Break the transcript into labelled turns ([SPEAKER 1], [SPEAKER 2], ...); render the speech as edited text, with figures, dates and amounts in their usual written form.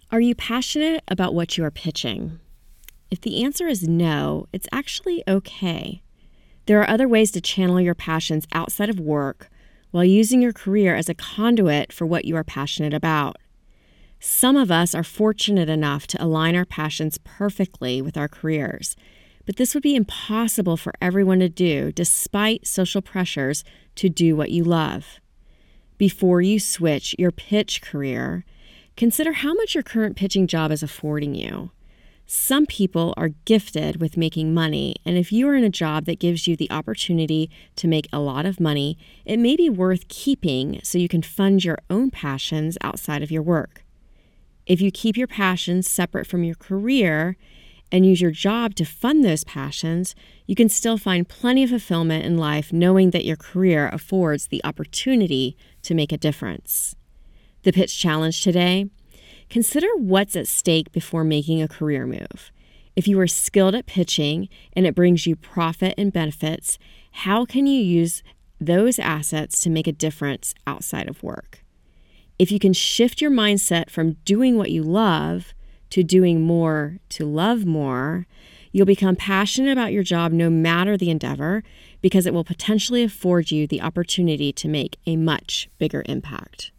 [SPEAKER 1] Are you passionate about what you are pitching? If the answer is no, it's actually okay. There are other ways to channel your passions outside of work while using your career as a conduit for what you are passionate about. Some of us are fortunate enough to align our passions perfectly with our careers, but this would be impossible for everyone to do despite social pressures to do what you love. Before you switch your pitch career, consider how much your current pitching job is affording you. Some people are gifted with making money, and if you are in a job that gives you the opportunity to make a lot of money, it may be worth keeping so you can fund your own passions outside of your work. If you keep your passions separate from your career and use your job to fund those passions, you can still find plenty of fulfillment in life knowing that your career affords the opportunity to make a difference. The pitch challenge today: consider what's at stake before making a career move. If you are skilled at pitching and it brings you profit and benefits, how can you use those assets to make a difference outside of work? If you can shift your mindset from doing what you love to doing more to love more, you'll become passionate about your job no matter the endeavor, because it will potentially afford you the opportunity to make a much bigger impact.